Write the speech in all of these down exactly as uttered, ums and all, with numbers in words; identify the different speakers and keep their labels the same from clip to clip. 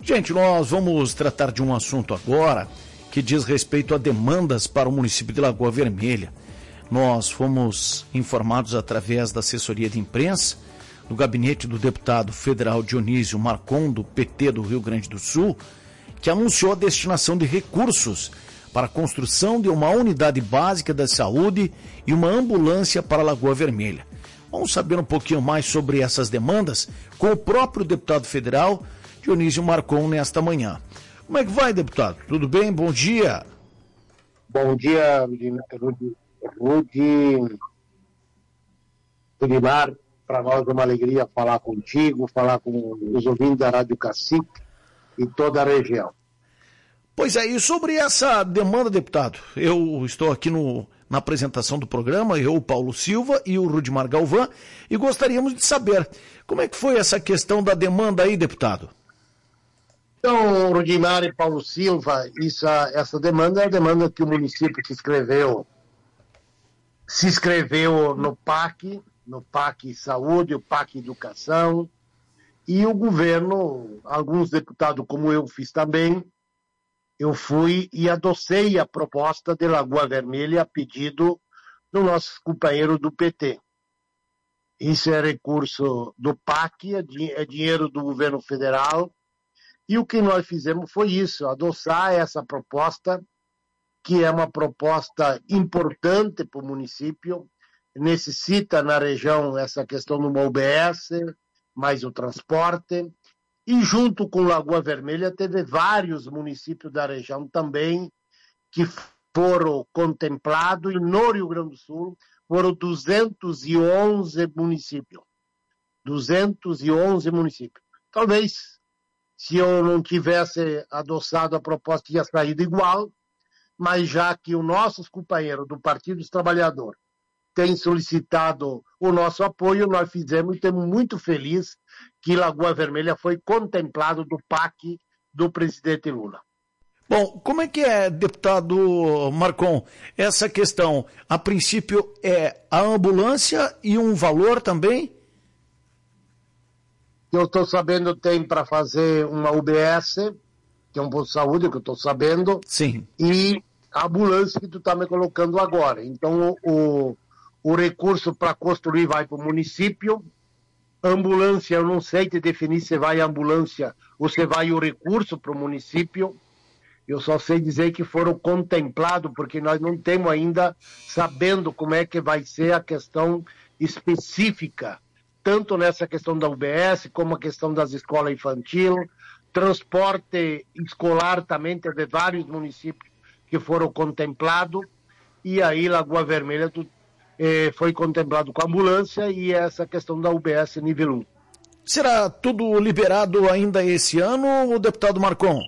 Speaker 1: Gente, nós vamos tratar de um assunto agora que diz respeito a demandas para o município de Lagoa Vermelha. Nós fomos informados através da assessoria de imprensa do gabinete do deputado federal Dionísio Marcon, do P T do Rio Grande do Sul, que anunciou a destinação de recursos para a construção de uma unidade básica da saúde e uma ambulância para Lagoa Vermelha. Vamos saber um pouquinho mais sobre essas demandas com o próprio deputado federal Dionísio Marcon nesta manhã. Como é que vai, deputado? Tudo bem? Bom dia.
Speaker 2: Bom dia, Rudy. Rudy, Rudimar, para nós é uma alegria falar contigo, falar com os ouvintes da Rádio Cacique e toda a região.
Speaker 1: Pois é, e sobre essa demanda, deputado, eu estou aqui no, na apresentação do programa, eu, o Paulo Silva e o Rudimar Galvão, e gostaríamos de saber como é que foi essa questão da demanda aí, deputado?
Speaker 2: Então, Rudimar e Paulo Silva, isso, essa demanda é a demanda que o município se inscreveu, se inscreveu no P A C, no P A C Saúde, o P A C Educação, e o governo, alguns deputados como eu fiz também, eu fui e adocei a proposta de Lagoa Vermelha a pedido do nosso companheiro do P T. Isso é recurso do P A C, é, di- é dinheiro do governo federal, e o que nós fizemos foi isso, adoçar essa proposta, que é uma proposta importante para o município, necessita na região essa questão de uma U B S, mais o transporte, e junto com Lagoa Vermelha teve vários municípios da região também que foram contemplados, e no Rio Grande do Sul foram duzentos e onze municípios. duzentos e onze municípios. Talvez, se eu não tivesse adoçado a proposta, tinha saído igual, mas já que os nossos companheiros do Partido dos Trabalhadores têm solicitado o nosso apoio, nós fizemos e estamos muito felizes que Lagoa Vermelha foi contemplado do P A C do presidente Lula.
Speaker 1: Bom, como é que é, deputado Marcon, essa questão? A princípio é a ambulância e um valor também?
Speaker 2: Eu estou sabendo tem para fazer uma U B S, que é um posto de saúde, que eu estou sabendo,
Speaker 1: Sim.
Speaker 2: e a ambulância que tu está me colocando agora. Então, o, o recurso para construir vai para o município. Ambulância, eu não sei te definir se vai a ambulância ou se vai o recurso para o município. Eu só sei dizer que foram contemplados, porque nós não temos ainda sabendo como é que vai ser a questão específica, tanto nessa questão da U B S, como a questão das escolas infantis, transporte escolar também, teve vários municípios que foram contemplados, e aí Lagoa Vermelha tu, eh, foi contemplado com a ambulância e essa questão da U B S nível um.
Speaker 1: Será tudo liberado ainda esse ano, deputado Marcon?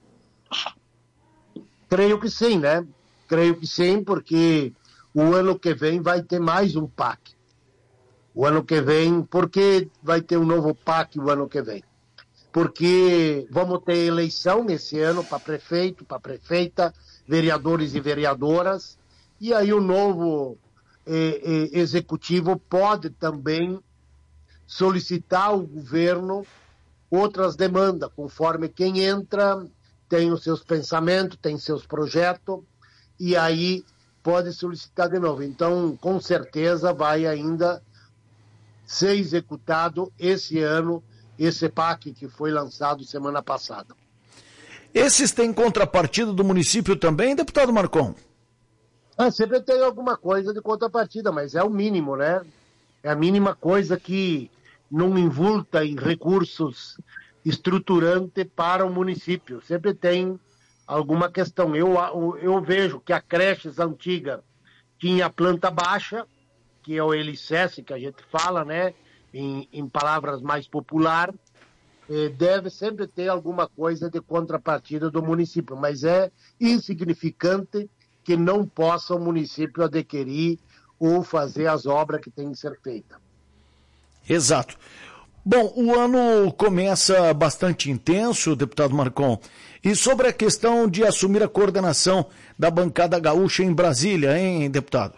Speaker 2: Creio que sim, né? Creio que sim, porque o ano que vem vai ter mais um P A C. O ano que vem, por que vai ter um novo P A C o ano que vem? Porque vamos ter eleição esse ano para prefeito, para prefeita, vereadores e vereadoras, e aí o novo eh, eh, executivo pode também solicitar ao governo outras demandas, conforme quem entra tem os seus pensamentos, tem seus projetos, e aí pode solicitar de novo. Então, com certeza, vai ainda ser executado esse ano esse P A C que foi lançado semana passada.
Speaker 1: Esses têm contrapartida do município também, deputado Marcon?
Speaker 2: Ah, sempre tem alguma coisa de contrapartida, mas é o mínimo, né? É a mínima coisa que não invulta em recursos estruturantes para o município. Sempre tem alguma questão. Eu, eu vejo que a creches antiga tinha planta baixa, que é o L C S que a gente fala, né? Em, em palavras mais popular, eh, deve sempre ter alguma coisa de contrapartida do município, mas é insignificante que não possa o município adquirir ou fazer as obras que têm que ser feitas.
Speaker 1: Exato. Bom, o ano começa bastante intenso, deputado Marcon, e sobre a questão de assumir a coordenação da bancada gaúcha em Brasília, hein, deputado?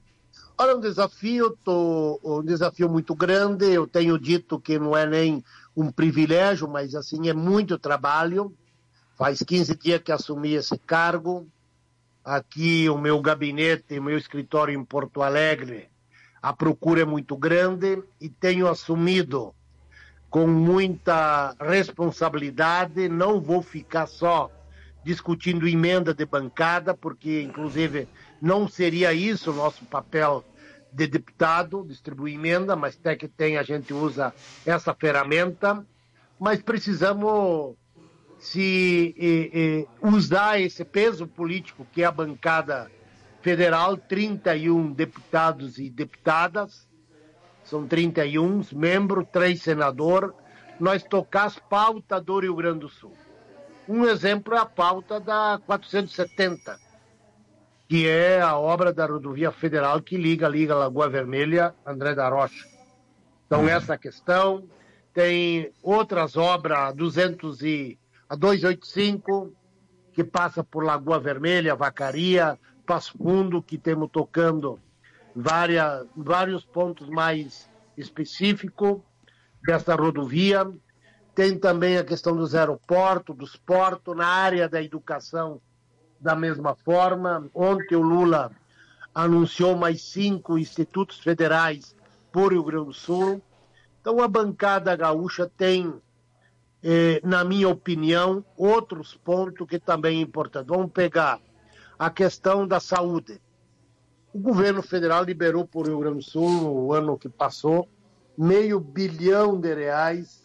Speaker 2: Olha, um desafio, tô, um desafio muito grande, eu tenho dito que não é nem um privilégio, mas assim é muito trabalho. Faz quinze dias que assumi esse cargo. Aqui o meu gabinete, o meu escritório em Porto Alegre, a procura é muito grande e tenho assumido com muita responsabilidade. Não vou ficar só discutindo emenda de bancada, porque inclusive não seria isso o nosso papel de deputado, distribuir emenda, mas até que tem a gente usa essa ferramenta, mas precisamos se eh, eh, usar esse peso político que é a bancada federal, trinta e um deputados e deputadas, são trinta e um membros, três senadores, nós tocamos pauta do Rio Grande do Sul. Um exemplo é a pauta da quatrocentos e setenta, que é a obra da rodovia federal que liga, liga Lagoa Vermelha, André da Rocha. Então, essa questão, tem outras obras, a duzentos e a duzentos e oitenta e cinco, que passa por Lagoa Vermelha, Vacaria, Passo Fundo, que temos tocando várias, vários pontos mais específicos dessa rodovia. Tem também a questão dos aeroportos, dos portos, na área da educação, da mesma forma. Ontem o Lula anunciou mais cinco institutos federais por Rio Grande do Sul. Então a bancada gaúcha tem, eh, na minha opinião, outros pontos que também é importante. Vamos pegar a questão da saúde. O governo federal liberou por Rio Grande do Sul, no ano que passou, meio bilhão de reais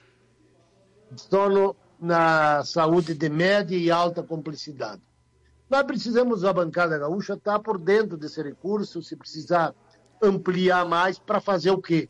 Speaker 2: só no, na saúde de média e alta complexidade. Nós precisamos, a bancada gaúcha, estar por dentro desse recurso, se precisar ampliar mais, para fazer o quê?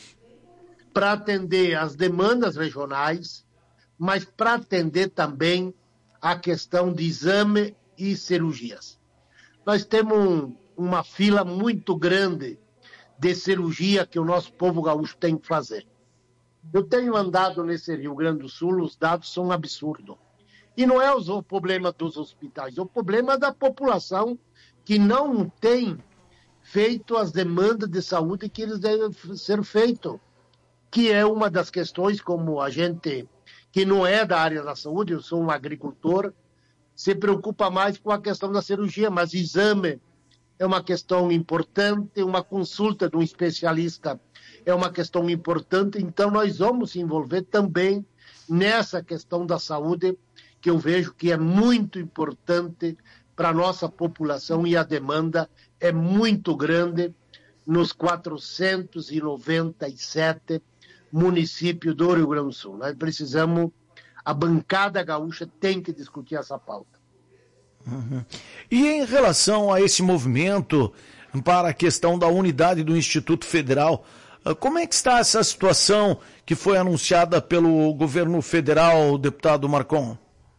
Speaker 2: Para atender as demandas regionais, mas para atender também a questão de exame e cirurgias. Nós temos um, uma fila muito grande de cirurgia que o nosso povo gaúcho tem que fazer. Eu tenho andado nesse Rio Grande do Sul, os dados são absurdos. E não é o problema dos hospitais, é o problema da população que não tem feito as demandas de saúde que eles devem ser feitos, que é uma das questões, como a gente que não é da área da saúde, eu sou um agricultor, se preocupa mais com a questão da cirurgia, mas exame é uma questão importante, uma consulta de um especialista é uma questão importante, então nós vamos se envolver também nessa questão da saúde, que eu vejo que é muito importante para a nossa população e a demanda é muito grande nos quatrocentos e noventa e sete municípios do Rio Grande do Sul. Nós precisamos, a bancada gaúcha tem que discutir essa pauta.
Speaker 1: Uhum. E em relação a esse movimento para a questão da unidade do Instituto Federal, como é que está essa situação que foi anunciada pelo governo federal, deputado Marcon?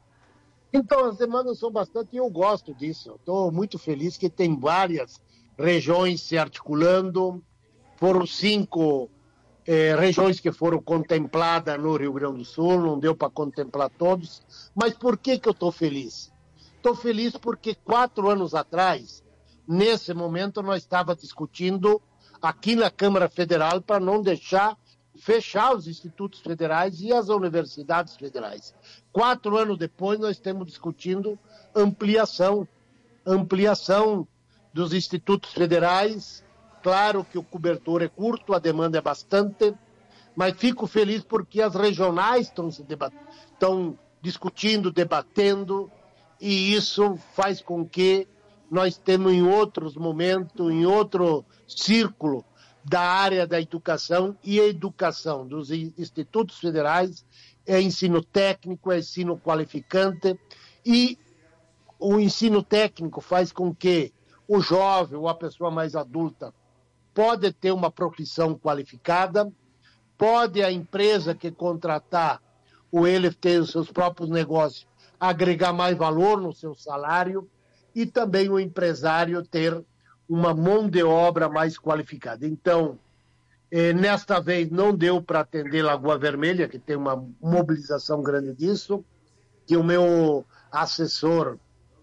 Speaker 2: Então, as demandas são bastante, e eu gosto disso. Estou muito feliz que tem várias regiões se articulando. Foram cinco eh, regiões que foram contempladas no Rio Grande do Sul, não deu para contemplar todos. Mas por que que eu estou feliz? Estou feliz porque quatro anos atrás, nesse momento, nós estávamos discutindo aqui na Câmara Federal para não deixar fechar os institutos federais e as universidades federais. Quatro anos depois, nós estamos discutindo ampliação, ampliação dos institutos federais. Claro que o cobertor é curto, a demanda é bastante, mas fico feliz porque as regionais estão se debat- estão discutindo, debatendo, e isso faz com que nós temos em outros momentos, em outro círculo da área da educação, e a educação dos institutos federais é ensino técnico, é ensino qualificante, e o ensino técnico faz com que o jovem ou a pessoa mais adulta pode ter uma profissão qualificada, pode a empresa que contratar ou ele ter os seus próprios negócios agregar mais valor no seu salário, e também o empresário ter uma mão de obra mais qualificada. Então, eh, nesta vez não deu para atender Lagoa Vermelha, que tem uma mobilização grande disso, que o meu assessor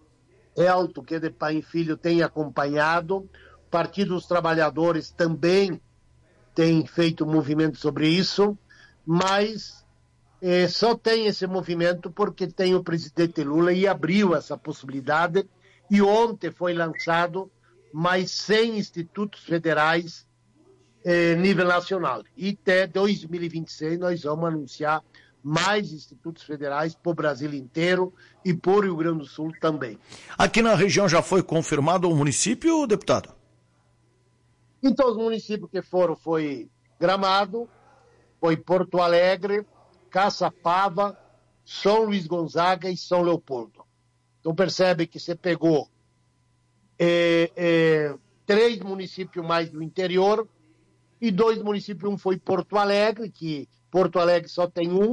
Speaker 2: Elton, que é de pai e filho, tem acompanhado. O Partido dos Trabalhadores também tem feito movimento sobre isso, mas É, só tem esse movimento porque tem o presidente Lula e abriu essa possibilidade. E ontem foi lançado mais cem institutos federais eh, nível nacional. E até dois mil e vinte e seis nós vamos anunciar mais institutos federais para o Brasil inteiro e para o Rio Grande do Sul também.
Speaker 1: Aqui na região já foi confirmado o município, deputado?
Speaker 2: Então, os municípios que foram foi Gramado, foi Porto Alegre, Caçapava, São Luís Gonzaga e São Leopoldo. Então, percebe que você pegou é, é, três municípios mais do interior e dois municípios, um foi Porto Alegre, que Porto Alegre só tem um,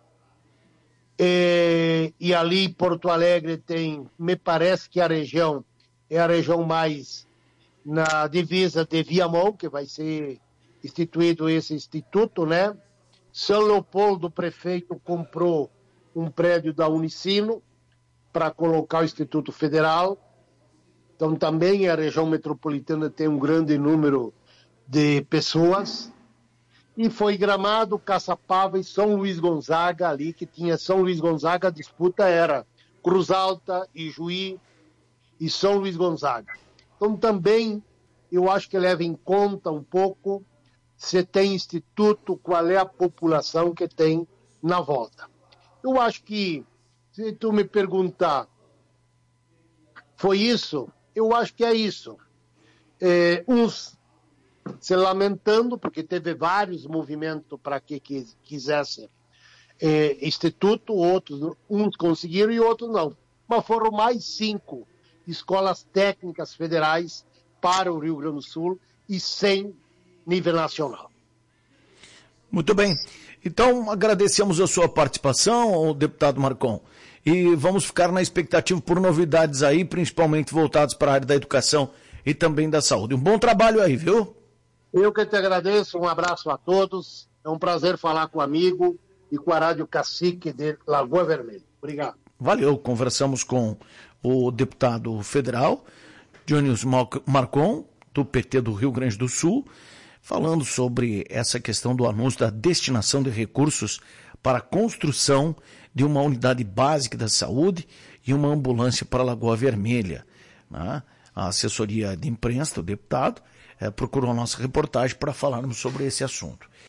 Speaker 2: é, e ali Porto Alegre tem, me parece que a região é a região mais na divisa de Viamão, que vai ser instituído esse instituto, né? São Leopoldo, o prefeito comprou um prédio da Unicino para colocar o Instituto Federal. Então também a região metropolitana tem um grande número de pessoas. E foi Gramado, Caçapava e São Luís Gonzaga ali, que tinha São Luís Gonzaga, a disputa era Cruz Alta, Ijuí e São Luís Gonzaga. Então também eu acho que leva em conta um pouco se tem instituto, qual é a população que tem na volta. Eu acho que, se tu me perguntar, foi isso? Eu acho que é isso. É, uns se lamentando, porque teve vários movimentos para que quisessem é, instituto, outros, uns conseguiram e outros não. Mas foram mais cinco escolas técnicas federais para o Rio Grande do Sul e cem nível nacional.
Speaker 1: Muito bem. Então, agradecemos a sua participação, deputado Marcon, e vamos ficar na expectativa por novidades aí, principalmente voltadas para a área da educação e também da saúde. Um bom trabalho aí, viu?
Speaker 2: Eu que te agradeço, um abraço a todos, é um prazer falar com o amigo e com a Rádio Cacique de Lagoa Vermelha. Obrigado.
Speaker 1: Valeu, conversamos com o deputado federal, Jones Marcon, do P T do Rio Grande do Sul, falando sobre essa questão do anúncio da destinação de recursos para a construção de uma unidade básica da saúde e uma ambulância para a Lagoa Vermelha. Né? A assessoria de imprensa do deputado eh, procurou a nossa reportagem para falarmos sobre esse assunto.